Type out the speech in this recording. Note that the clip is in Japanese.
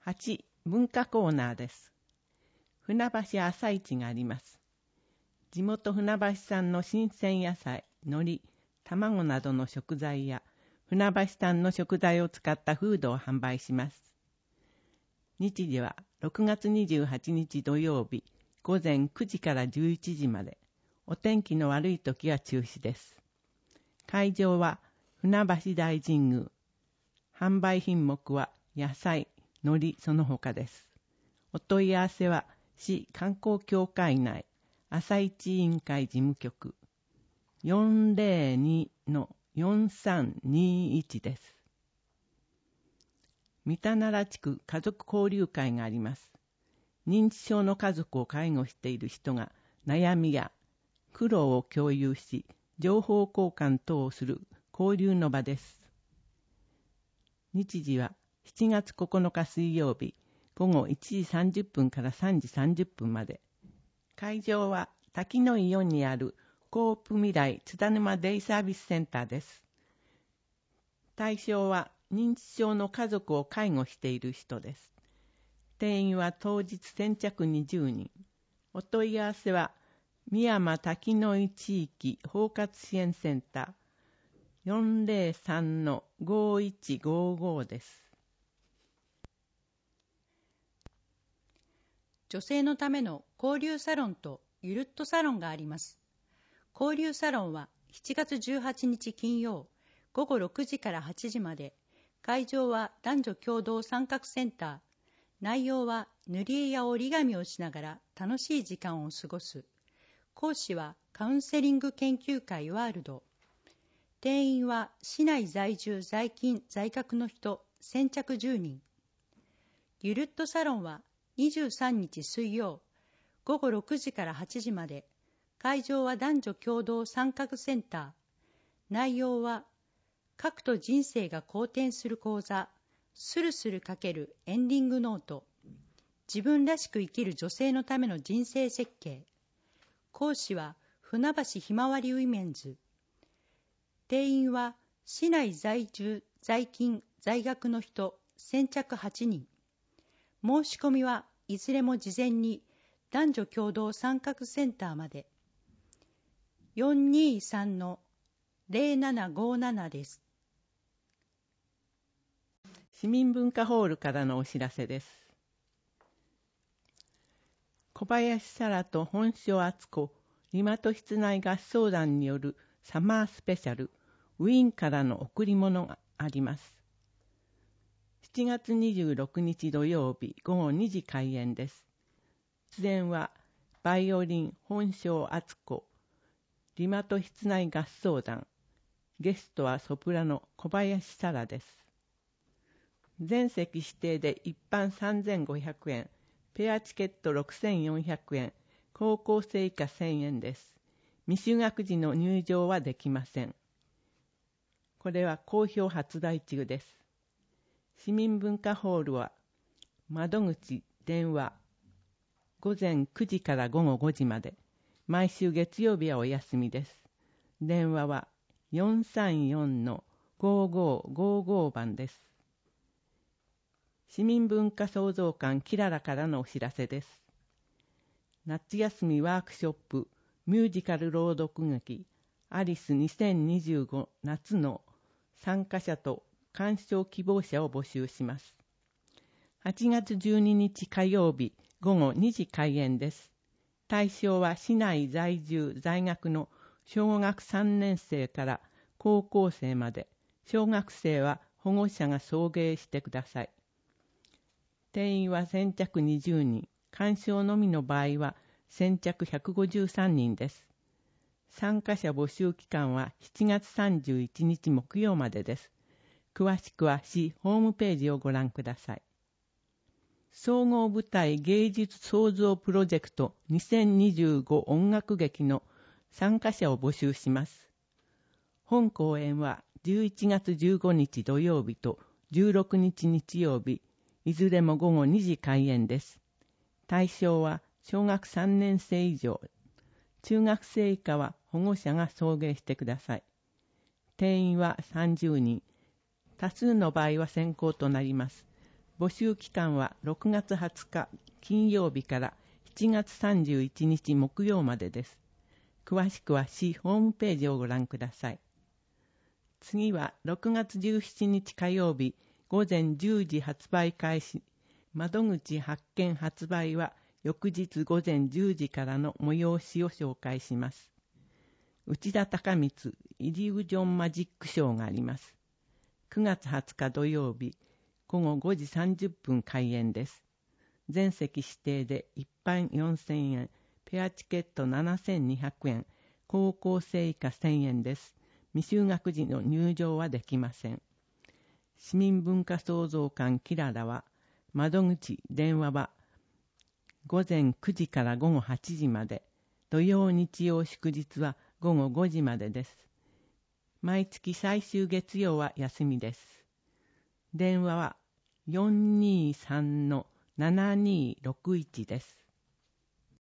8、文化コーナーです。船橋朝市があります。地元船橋産の新鮮野菜、海苔、卵などの食材や船橋産の食材を使ったフードを販売します。日時は6月28日土曜日午前9時から11時まで。お天気の悪い時は中止です。会場は船橋大神宮。販売品目は野菜、海苔その他です。お問い合わせは市観光協会内朝市委員会事務局 402-4321 です。三田奈良地区家族交流会があります。認知症の家族を介護している人が悩みや苦労を共有し、情報交換等をする交流の場です。日時は7月9日水曜日午後1時30分から3時30分まで。会場は滝の井4にあるコープ未来津田沼デイサービスセンターです。対象は認知症の家族を介護している人です。定員は当日先着20人。お問い合わせは三山滝の井地域包括支援センター 403-5155 です。 女性のための交流サロンとゆるっとサロンがあります。交流サロンは7月18日金曜午後6時から8時まで。会場は男女共同参画センター。内容は塗り絵や折り紙をしながら楽しい時間を過ごす。講師はカウンセリング研究会ワールド。定員は市内在住在勤在学の人先着10人。ゆるっとサロンは23日水曜午後6時から8時まで。会場は男女共同参画センター。内容は書くと人生が好転する講座、スルスル書けるエンディングノート、自分らしく生きる女性のための人生設計。講師は船橋ひまわりウィメンズ。定員は市内在住在勤在学の人先着8人。申し込みはいずれも事前に男女共同参画センターまで。423-0757 です。 市民文化ホールからのお知らせです。小林沙羅と本庄敦子、リマト室内合唱団によるサマースペシャル、ウィーンからの贈り物があります。7月26日土曜日午後2時開演です。出演はバイオリン本庄敦子、リマト室内合唱団、ゲストはソプラノ小林沙羅です。全席指定で一般3500円、ペアチケット6400円、高校生以下1000円です。未就学時の入場はできません。これは好評発売中です。市民文化ホールは窓口電話午前9時から午後5時まで。毎週月曜日はお休みです。電話は 434-5555 番です。市民文化創造館キララからのお知らせです。夏休みワークショップミュージカル朗読劇アリス2025夏の参加者と鑑賞希望者を募集します。8月12日火曜日午後2時開演です。対象は市内在住在学の小学3年生から高校生まで。小学生は保護者が送迎してください。定員は先着20人。鑑賞のみの場合は先着153人です。参加者募集期間は7月31日木曜までです。詳しくは市ホームページをご覧ください。総合舞台芸術創造プロジェクト2025音楽劇の参加者を募集します。本公演は11月15日土曜日と16日日曜日、いずれも午後2時開演です。対象は小学3年生以上、中学生以下は保護者が送迎してください。定員は30人、多数の場合は先行となります。 募集期間は6月20日金曜日から7月31日木曜までです。詳しくは市ホームページをご覧ください。次は6月17日火曜日午前10時発売開始。窓口発見発売は翌日午前10時からの催しを紹介します。内田孝光イリュージョンマジックショーがあります。9月20日土曜日午後5時30分開演です。全席指定で一般4000円、ペアチケット7200円、高校生以下1000円です。未就学児の入場はできません。市民文化創造館キララは、窓口電話は午前9時から午後8時まで、土曜日曜祝日は午後5時までです。毎月最終月曜は休みです。電話は423-7261です。